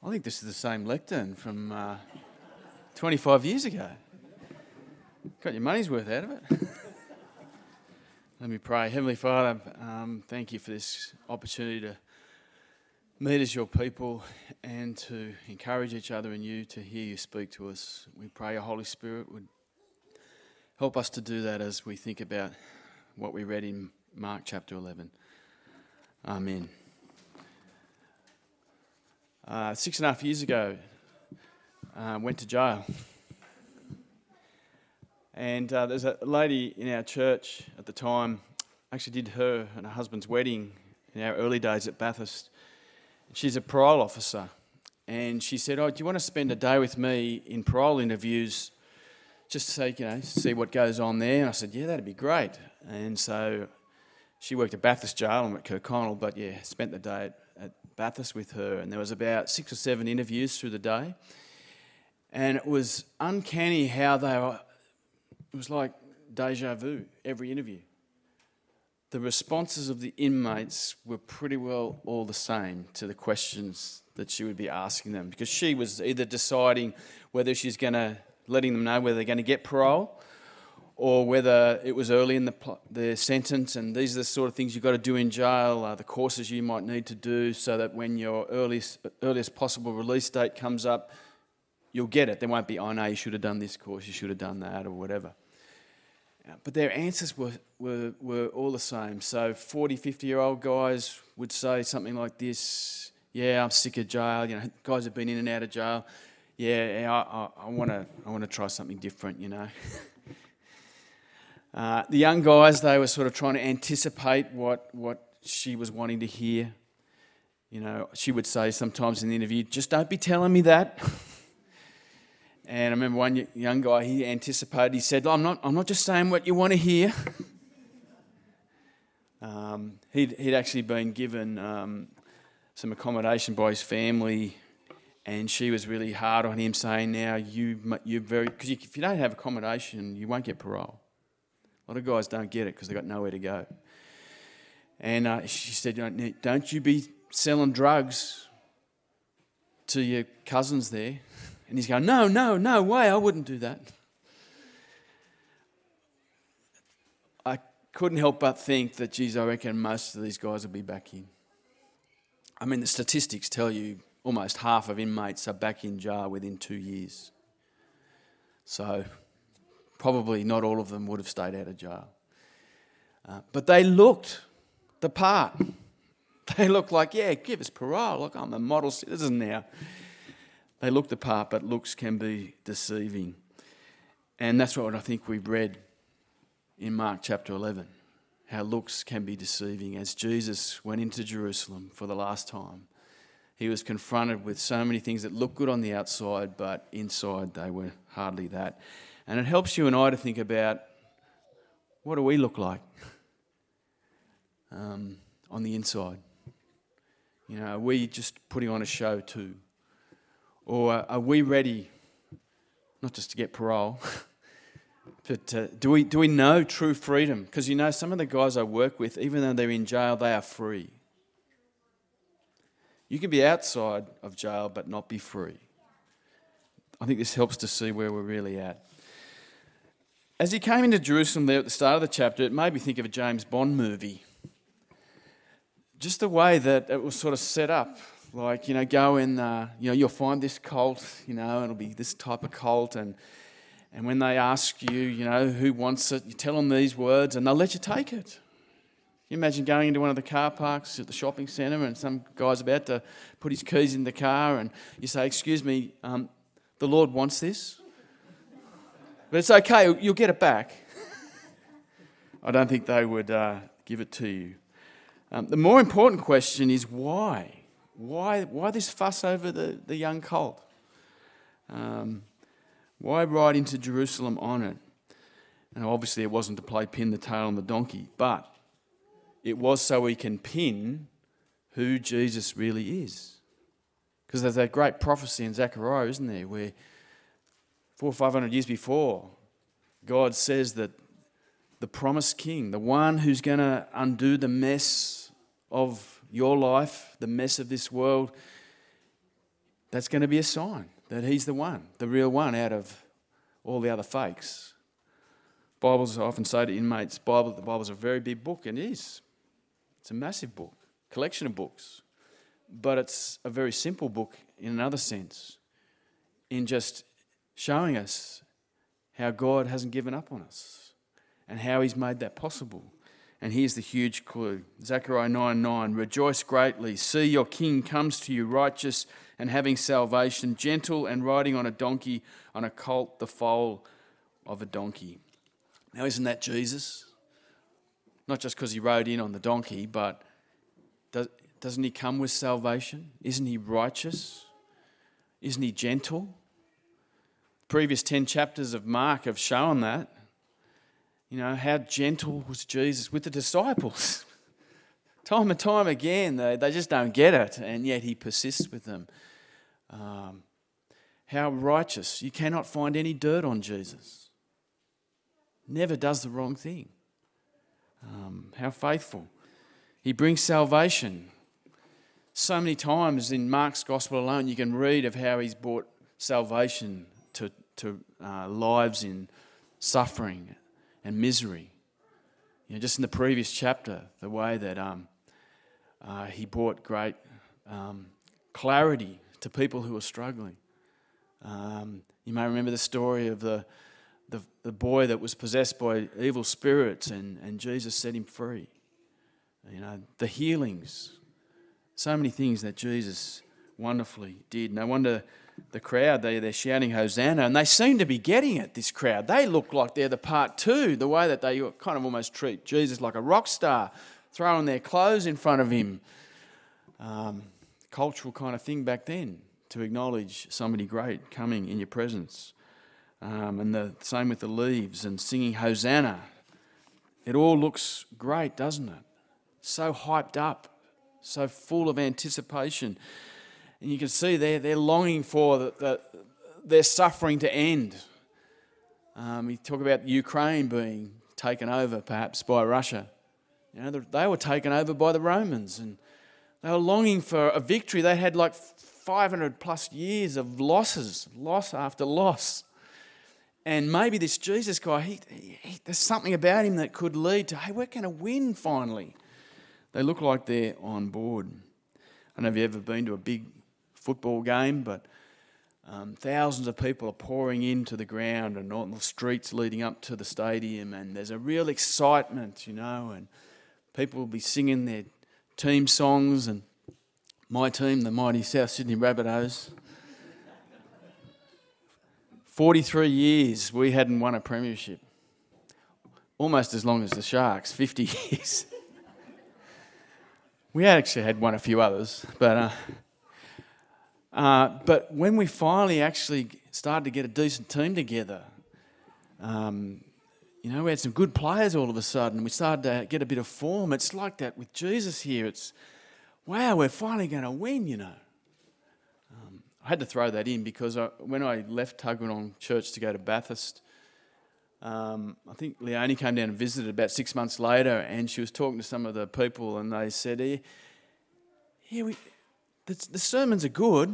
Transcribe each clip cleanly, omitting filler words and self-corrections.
I think this is the same lectern from 25 years ago. Got your money's worth out of it. Let me pray. Heavenly Father, thank you for this opportunity to meet as your people and to encourage each other in you, to hear you speak to us. We pray your Holy Spirit would help us to do that as we think about what we read in Mark chapter 11. Amen. 6.5 years ago, went to jail. And there's a lady in our church at the time, actually did her and her husband's wedding in our early days at Bathurst. She's a parole officer. And she said, do you want to spend a day with me in parole interviews just to see what goes on there? And I said, yeah, that'd be great. And so she worked at Bathurst Jail and at Kirkconnell, but yeah, spent the day at Bathurst with her. And there was about 6 or 7 interviews through the day. And it was uncanny how it was like deja vu, every interview. The responses of the inmates were pretty well all the same to the questions that she would be asking them, because she was either deciding whether she's letting them know whether they're going to get parole, or whether it was early in the sentence, and these are the sort of things you've got to do in jail, the courses you might need to do so that when your earliest possible release date comes up, you'll get it. There won't be, oh no, you should have done this course, you should have done that, or whatever. But their answers were all the same. So 40, 50-year-old guys would say something like this: yeah, I'm sick of jail. Guys have been in and out of jail. Yeah, I want to try something different, The young guys, they were sort of trying to anticipate what she was wanting to hear. She would say sometimes in the interview, just don't be telling me that. And I remember one young guy, he anticipated, he said, I'm not just saying what you want to hear. He'd actually been given some accommodation by his family, and she was really hard on him, saying, now, because if you don't have accommodation, you won't get parole. A lot of guys don't get it because they've got nowhere to go. And she said, don't you be selling drugs to your cousins there. And he's going, no way, I wouldn't do that. I couldn't help but think that, geez, I reckon most of these guys will be back in. I mean, the statistics tell you almost half of inmates are back in jail within 2 years. So probably not all of them would have stayed out of jail. But they looked the part. They looked like, yeah, give us parole. Look, I'm a model citizen now. They look the part, but looks can be deceiving. And that's what I think we've read in Mark chapter 11, how looks can be deceiving. As Jesus went into Jerusalem for the last time, he was confronted with so many things that look good on the outside, but inside they were hardly that. And it helps you and I to think about, what do we look like on the inside? Are we just putting on a show too? Or are we ready, not just to get parole, but do we know true freedom? Because some of the guys I work with, even though they're in jail, they are free. You can be outside of jail but not be free. I think this helps to see where we're really at. As he came into Jerusalem there at the start of the chapter, it made me think of a James Bond movie. Just the way that it was sort of set up. Like, go and, you'll find this cult, it'll be this type of cult. And when they ask you, who wants it, you tell them these words and they'll let you take it. You imagine going into one of the car parks at the shopping centre and some guy's about to put his keys in the car and you say, excuse me, the Lord wants this. But it's okay, you'll get it back. I don't think they would give it to you. The more important question is why? Why this fuss over the young colt? Why ride into Jerusalem on it? And obviously it wasn't to play pin the tail on the donkey, but it was so we can pin who Jesus really is. Because there's that great prophecy in Zechariah, isn't there, where 400 or 500 years before, God says that the promised king, the one who's going to undo the mess of your life, the mess of this world, that's going to be a sign that he's the one, the real one out of all the other fakes. Bibles, I often say to inmates, the Bible's a very big book, and it is. It's a massive book, collection of books. But it's a very simple book in another sense, in just showing us how God hasn't given up on us and how he's made that possible. And here's the huge clue. Zechariah 9:9, rejoice greatly. See, your king comes to you righteous and having salvation, gentle and riding on a donkey, on a colt, the foal of a donkey. Now, isn't that Jesus? Not just because he rode in on the donkey, but doesn't he come with salvation? Isn't he righteous? Isn't he gentle? Previous 10 chapters of Mark have shown that. You know, how gentle was Jesus with the disciples. Time and time again, they just don't get it, and yet he persists with them. How righteous. You cannot find any dirt on Jesus. Never does the wrong thing. How faithful. He brings salvation. So many times in Mark's gospel alone, you can read of how he's brought salvation to lives in suffering and misery. You know, just in the previous chapter, the way that he brought great clarity to people who are struggling. You may remember the story of the boy that was possessed by evil spirits, and Jesus set him free. You know, the healings, so many things that Jesus wonderfully did. No wonder the crowd, they're shouting Hosanna, and they seem to be getting it, this crowd. They look like they're the part two, the way that they kind of almost treat Jesus like a rock star, throwing their clothes in front of him. Cultural kind of thing back then, to acknowledge somebody great coming in your presence. And the same with the leaves and singing Hosanna. It all looks great, doesn't it? So hyped up, so full of anticipation. And you can see they're longing for their suffering to end. You talk about Ukraine being taken over perhaps by Russia. You know, they were taken over by the Romans, and they were longing for a victory. They had like 500 plus years of losses, loss after loss. And maybe this Jesus guy, there's something about him that could lead to, hey, we're going to win finally. They look like they're on board. I don't know if you've ever been to a big football game, but thousands of people are pouring into the ground and on the streets leading up to the stadium, and there's a real excitement, you know, and people will be singing their team songs, and my team, the mighty South Sydney Rabbitohs, 43 years we hadn't won a premiership. Almost as long as the Sharks, 50 years. We actually had won a few others, but when we finally actually started to get a decent team together, you know, we had some good players all of a sudden. We started to get a bit of form. It's like that with Jesus here. It's, wow, we're finally going to win, you know. I had to throw that in because when I left Tuggeranong Church to go to Bathurst, I think Leonie came down and visited about 6 months later, and she was talking to some of the people, and they said, the sermons are good,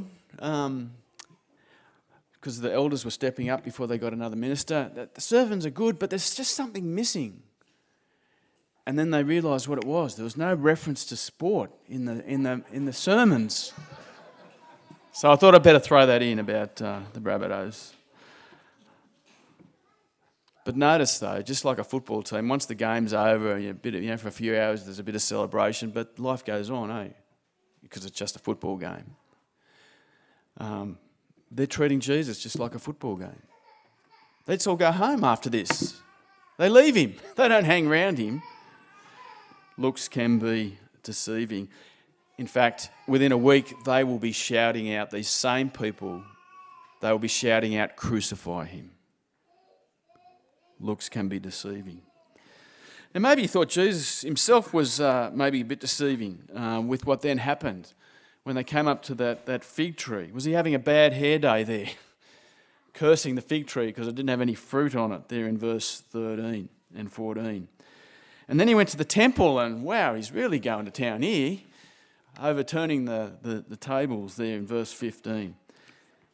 because the elders were stepping up before they got another minister. The sermons are good, but there's just something missing. And then they realised what it was. There was no reference to sport in the sermons. So I thought I'd better throw that in about the Rabbitohs. But notice though, just like a football team, once the game's over, for a few hours there's a bit of celebration, but life goes on, eh? Because it's just a football game. They're treating Jesus just like a football game. Let's all go home after this. They leave him. They don't hang around him. Looks can be deceiving. In fact, within a week, they will be shouting out, these same people, they will be shouting out, crucify him. Looks can be deceiving. And maybe you thought Jesus himself was maybe a bit deceiving with what then happened when they came up to that fig tree. Was he having a bad hair day there? Cursing the fig tree because it didn't have any fruit on it there in verse 13 and 14. And then he went to the temple and, wow, he's really going to town here, overturning the tables there in verse 15.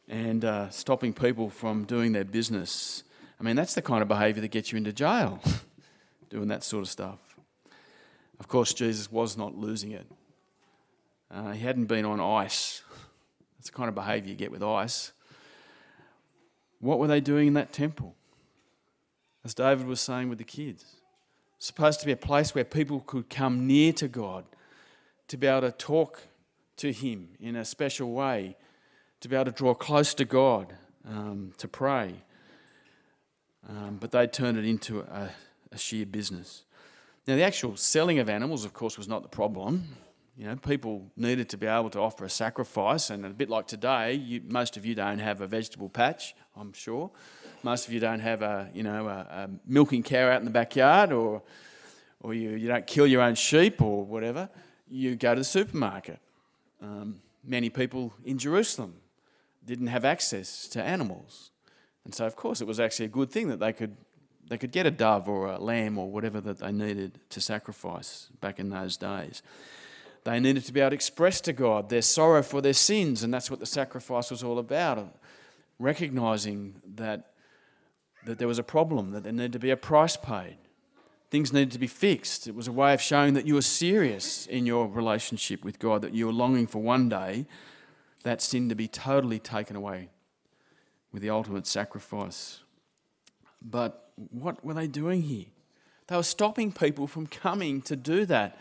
and stopping people from doing their business. I mean, that's the kind of behaviour that gets you into jail, doing that sort of stuff. Of course, Jesus was not losing it. He hadn't been on ice. That's the kind of behaviour you get with ice. What were they doing in that temple? As David was saying with the kids, it's supposed to be a place where people could come near to God, to be able to talk to him in a special way, to be able to draw close to God, to pray. But they turned it into a sheer business. Now, the actual selling of animals, of course, was not the problem. You know, people needed to be able to offer a sacrifice, and a bit like today, most of you don't have a vegetable patch, I'm sure. Most of you don't have a milking cow out in the backyard, or you don't kill your own sheep or whatever. You go to the supermarket. Many people in Jerusalem didn't have access to animals, and so of course it was actually a good thing that they could get a dove or a lamb or whatever that they needed to sacrifice back in those days. They needed to be able to express to God their sorrow for their sins, and that's what the sacrifice was all about, recognising that there was a problem, that there needed to be a price paid. Things needed to be fixed. It was a way of showing that you were serious in your relationship with God, that you were longing for one day that sin to be totally taken away with the ultimate sacrifice. But what were they doing here? They were stopping people from coming to do that.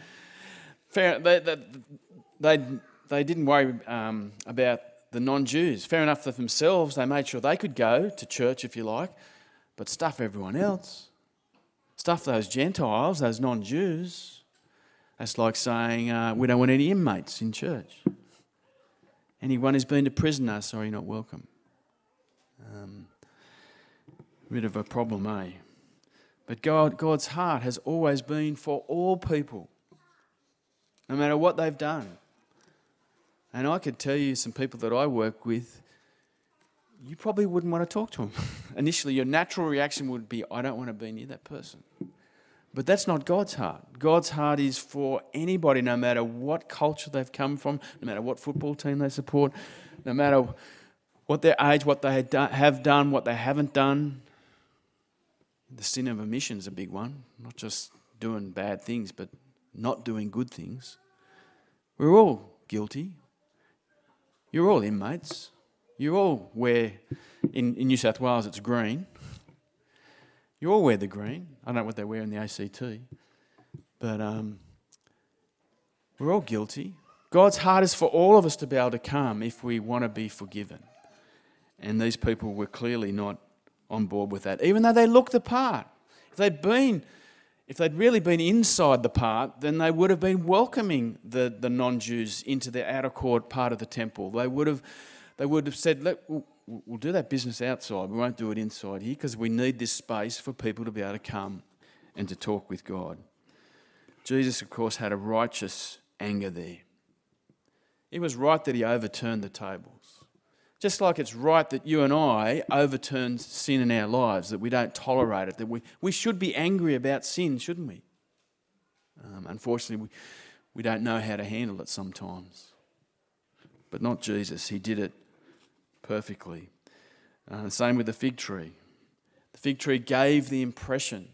They didn't worry about the non-Jews. Fair enough for themselves, they made sure they could go to church, if you like, but stuff everyone else. Stuff those Gentiles, those non-Jews. That's like saying we don't want any inmates in church. Anyone who's been to prison, sorry, not welcome. Bit of a problem, eh? But God's heart has always been for all people, no matter what they've done. And I could tell you some people that I work with, you probably wouldn't want to talk to them. Initially, your natural reaction would be, I don't want to be near that person. But that's not God's heart. God's heart is for anybody, no matter what culture they've come from, no matter what football team they support, no matter what their age, what they have done, what they haven't done. The sin of omission is a big one, not just doing bad things, but not doing good things. We're all guilty. You're all inmates. You all wear, in New South Wales it's green. You all wear the green. I don't know what they wear in the ACT. But we're all guilty. God's heart is for all of us to be able to come if we want to be forgiven. And these people were clearly not on board with that, even though they looked the part. If they'd really been inside the part, then they would have been welcoming the non-Jews into the outer court part of the temple. They would have said, look, we'll do that business outside. We won't do it inside here because we need this space for people to be able to come and to talk with God. Jesus, of course, had a righteous anger there. It was right that he overturned the tables. Just like it's right that you and I overturn sin in our lives, that we don't tolerate it, that we should be angry about sin, shouldn't we? Unfortunately, we don't know how to handle it sometimes. But not Jesus. He did it perfectly. Same with the fig tree. The fig tree gave the impression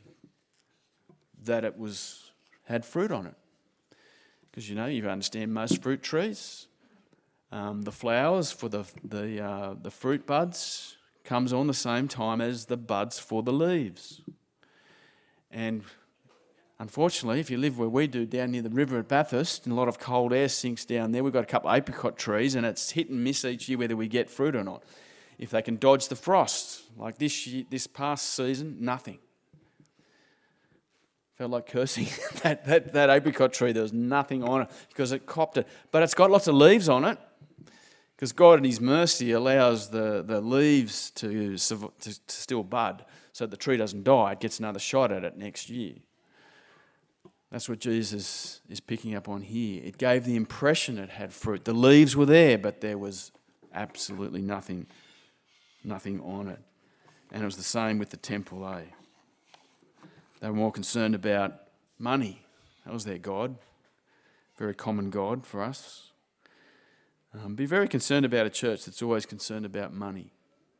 that it had fruit on it. Because you understand most fruit trees. The flowers for the fruit buds comes on the same time as the buds for the leaves. And unfortunately, if you live where we do down near the river at Bathurst, and a lot of cold air sinks down there, we've got a couple of apricot trees and it's hit and miss each year whether we get fruit or not. If they can dodge the frost, like this past season, nothing. Felt like cursing that apricot tree. There was nothing on it because it copped it. But it's got lots of leaves on it because God in his mercy allows the leaves to still bud so the tree doesn't die. It gets another shot at it next year. That's what Jesus is picking up on here. It gave the impression it had fruit. The leaves were there, but there was absolutely nothing on it. And it was the same with the temple, eh? They were more concerned about money. That was their God. Very common God for us. Be very concerned about a church that's always concerned about money.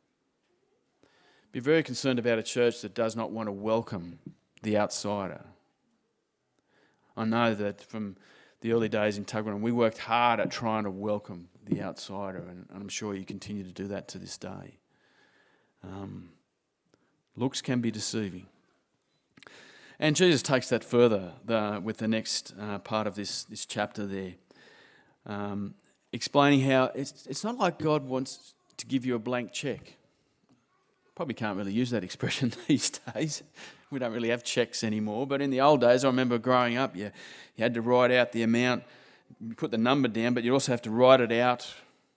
Be very concerned about a church that does not want to welcome the outsider. I know that from the early days in Tuggeranong, we worked hard at trying to welcome the outsider, and I'm sure you continue to do that to this day. Looks can be deceiving. And Jesus takes that further with the next part of this chapter there, explaining how it's not like God wants to give you a blank cheque. Probably can't really use that expression these days. We don't really have cheques anymore. But in the old days, I remember growing up, you had to write out the amount, you put the number down, but you also have to write it out,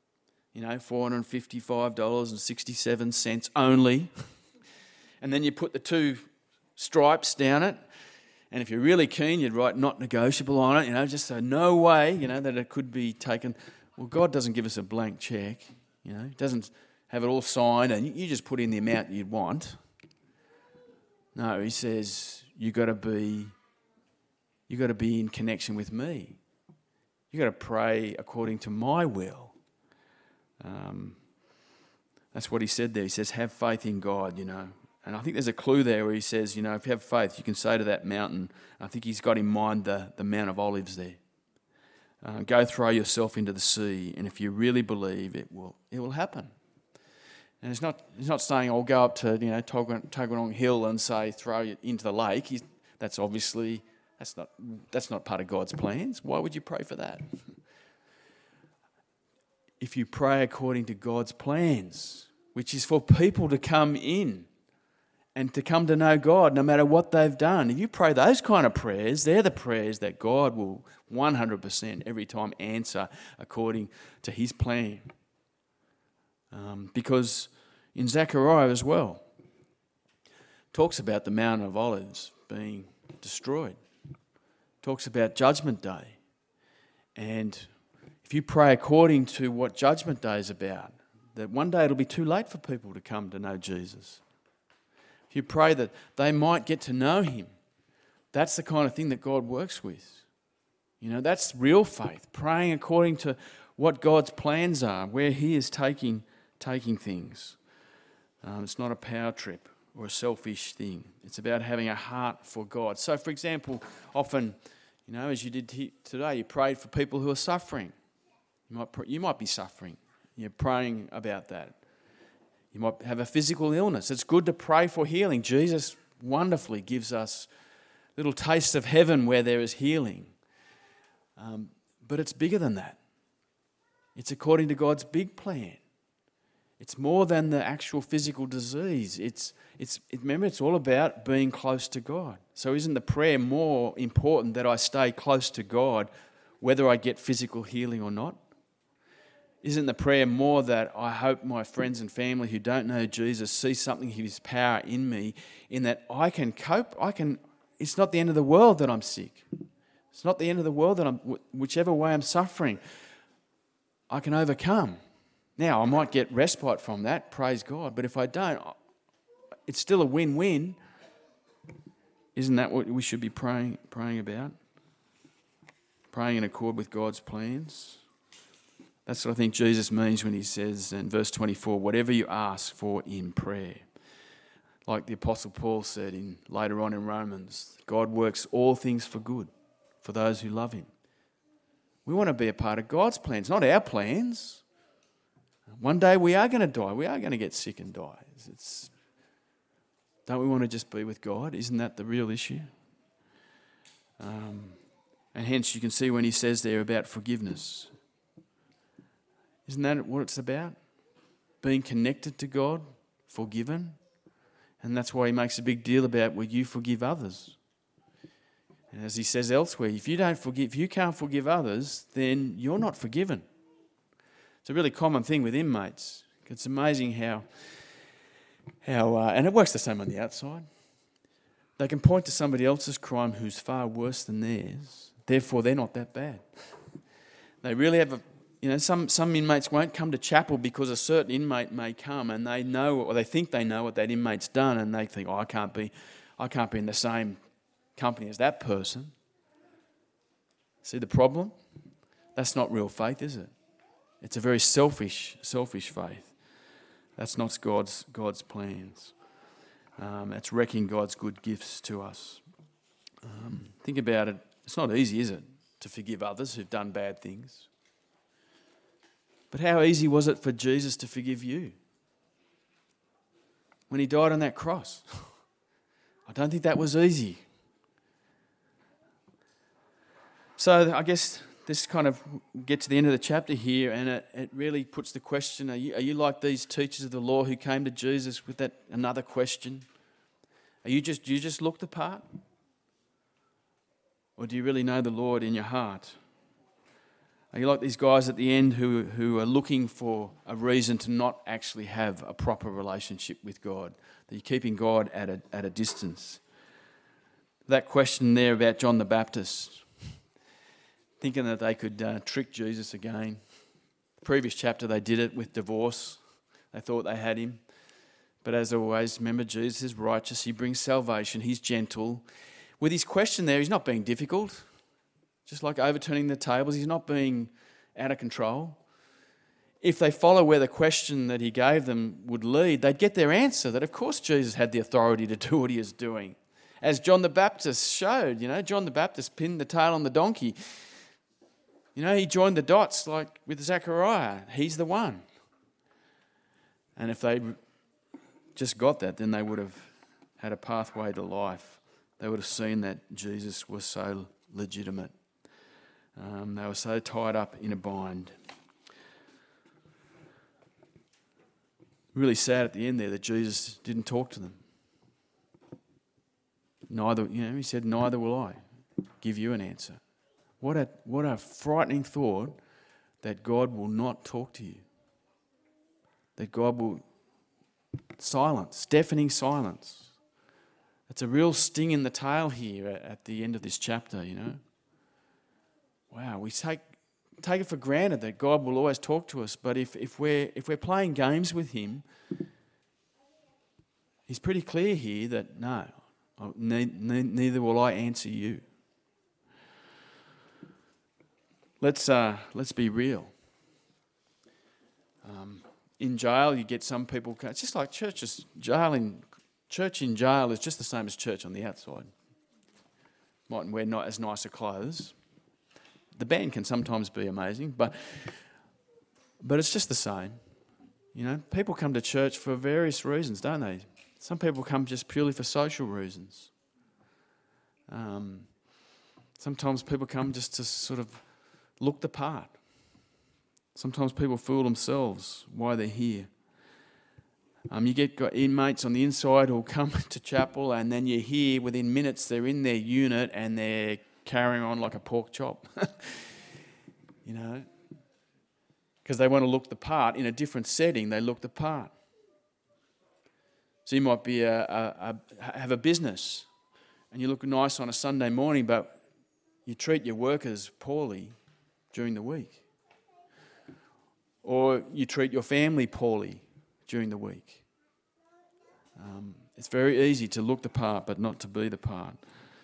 $455.67 only. And then you put the 2 stripes down it. And if you're really keen, you'd write not negotiable on it, just so no way, that it could be taken. Well, God doesn't give us a blank cheque, He doesn't have it all signed and you just put in the amount you'd want. No, He says you got to be in connection with me. You got to pray according to my will. That's what He said there. He says, have faith in God, And I think there's a clue there where He says, if you have faith, you can say to that mountain, I think He's got in mind the Mount of Olives there. Go throw yourself into the sea, and if you really believe, it will happen. And he's not saying I'll go up to Tuggeranong Hill and say throw it into the lake. That's not part of God's plans. Why would you pray for that? If you pray according to God's plans, which is for people to come in and to come to know God no matter what they've done. If you pray those kind of prayers, they're the prayers that God will 100% every time answer according to His plan. Because in Zechariah as well, talks about the Mount of Olives being destroyed. Talks about Judgment Day. And if you pray according to what Judgment Day is about, that one day it'll be too late for people to come to know Jesus. If you pray that they might get to know Him, that's the kind of thing that God works with. That's real faith, praying according to what God's plans are, where He is taking things. It's not a power trip or a selfish thing. It's about having a heart for God. So, for example, often, as you did today, you prayed for people who are suffering. You might be suffering. You're praying about that. You might have a physical illness. It's good to pray for healing. Jesus wonderfully gives us little tastes of heaven where there is healing. But it's bigger than that. It's according to God's big plan. It's more than the actual physical disease. Remember, it's all about being close to God. So isn't the prayer more important that I stay close to God, whether I get physical healing or not? Isn't the prayer more that I hope my friends and family who don't know Jesus see something of His power in me, in that I can cope? It's not the end of the world that I'm sick. It's not the end of the world that whichever way I'm suffering, I can overcome. Now, I might get respite from that, praise God, but if I don't, it's still a win-win. Isn't that what we should be praying about? Praying in accord with God's plans. That's what I think Jesus means when He says in verse 24, whatever you ask for in prayer. Like the Apostle Paul said later on in Romans, God works all things for good for those who love Him. We want to be a part of God's plans, not our plans. One day we are going to die. We are going to get sick and die. Don't we want to just be with God? Isn't that the real issue? And hence you can see when He says there about forgiveness. Isn't that what it's about? Being connected to God, forgiven. And that's why He makes a big deal about will you forgive others. And as He says elsewhere, if you can't forgive others, then you're not forgiven. It's a really common thing with inmates. It's amazing how and it works the same on the outside. They can point to somebody else's crime who's far worse than theirs. Therefore, they're not that bad. They really have some inmates won't come to chapel because a certain inmate may come and they know or they think they know what that inmate's done, and they think, I can't be in the same company as that person. See the problem? That's not real faith, is it? It's a very selfish faith. That's not God's plans. It's wrecking God's good gifts to us. Think about it. It's not easy, is it, to forgive others who've done bad things? But how easy was it for Jesus to forgive you when he died on that cross? I don't think that was easy. So I guess this kind of get to the end of the chapter here, and it really puts the question, are you like these teachers of the law who came to Jesus with that another question? Do you just look the part? Or do you really know the Lord in your heart? Are you like these guys at the end who are looking for a reason to not actually have a proper relationship with God? That you're keeping God at a distance? That question there about John the Baptist, thinking that they could trick Jesus again. The previous chapter they did it with divorce. They thought they had him. But as always, remember, Jesus is righteous. He brings salvation. He's gentle. With his question there, he's not being difficult. Just like overturning the tables, he's not being out of control. If they follow where the question that he gave them would lead, they'd get their answer, that of course Jesus had the authority to do what he is doing. As John the Baptist showed, John the Baptist pinned the tail on the donkey. He joined the dots like with Zechariah. He's the one. And if they just got that, then they would have had a pathway to life. They would have seen that Jesus was so legitimate. They were so tied up in a bind. Really sad at the end there that Jesus didn't talk to them. He said, neither will I give you an answer. What a frightening thought that God will not talk to you. That God will silence, deafening silence. It's a real sting in the tail here at the end of this chapter, Wow, we take it for granted that God will always talk to us, but if we're playing games with him, he's pretty clear here that no, neither will I answer you. Let's be real. In jail, you get some people. It's just like churches. Church in jail is just the same as church on the outside. Mightn't wear not as nicer clothes. The band can sometimes be amazing, but it's just the same. People come to church for various reasons, don't they? Some people come just purely for social reasons. Sometimes people come just to sort of look the part. Sometimes people fool themselves why they're here. You get inmates on the inside who'll come to chapel, and then you hear within minutes they're in their unit and they're carrying on like a pork chop. Because they want to look the part. In a different setting, they look the part. So you might be have a business and you look nice on a Sunday morning, but you treat your workers poorly during the week. Or you treat your family poorly during the week. It's very easy to look the part but not to be the part.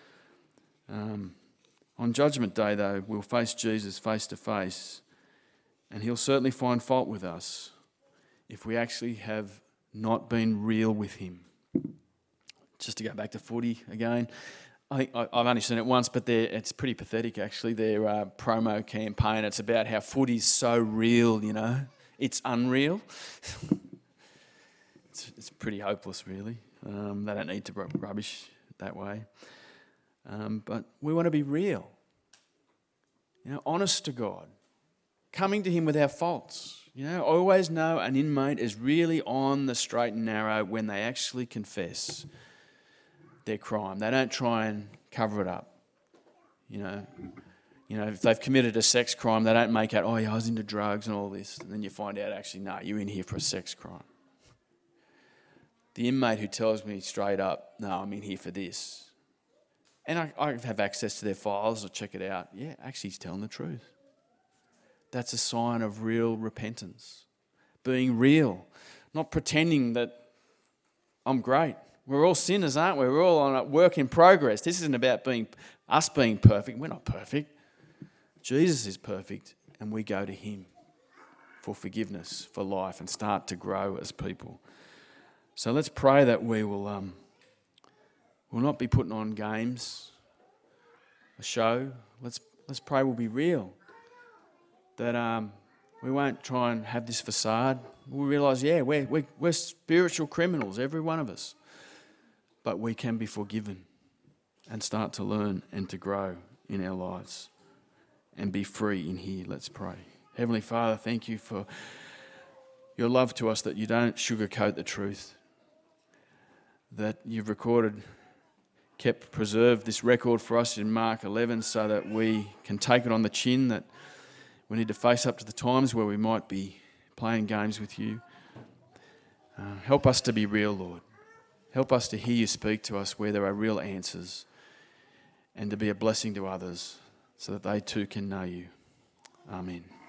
On Judgment Day, though, we'll face Jesus face to face, and he'll certainly find fault with us if we actually have not been real with him. Just to go back to footy again, I think I've only seen it once, but it's pretty pathetic actually. Their promo campaign, it's about how footy's so real, It's unreal. It's pretty hopeless, really. They don't need to rubbish that way. But we want to be real, honest to God, coming to him with our faults. Always know an inmate is really on the straight and narrow when they actually confess their crime. They don't try and cover it up. If they've committed a sex crime, they don't make out, I was into drugs and all this. And then you find out, actually, no, you're in here for a sex crime. The inmate who tells me straight up, no, I'm in here for this. And I have access to their files or check it out. Yeah, actually he's telling the truth. That's a sign of real repentance. Being real. Not pretending that I'm great. We're all sinners, aren't we? We're all on a work in progress. This isn't about us being perfect. We're not perfect. Jesus is perfect, and we go to him. for forgiveness, for life, and start to grow as people. So let's pray that we will not be putting on games, a show. Let's pray we'll be real. That we won't try and have this facade. We'll realise, we're spiritual criminals, every one of us. But we can be forgiven and start to learn and to grow in our lives and be free in here. Let's pray. Heavenly Father, thank you for your love to us, that you don't sugarcoat the truth, that you've preserved this record for us in Mark 11 so that we can take it on the chin, that we need to face up to the times where we might be playing games with you. Help us to be real, Lord. Help us to hear you speak to us where there are real answers, and to be a blessing to others so that they too can know you. Amen.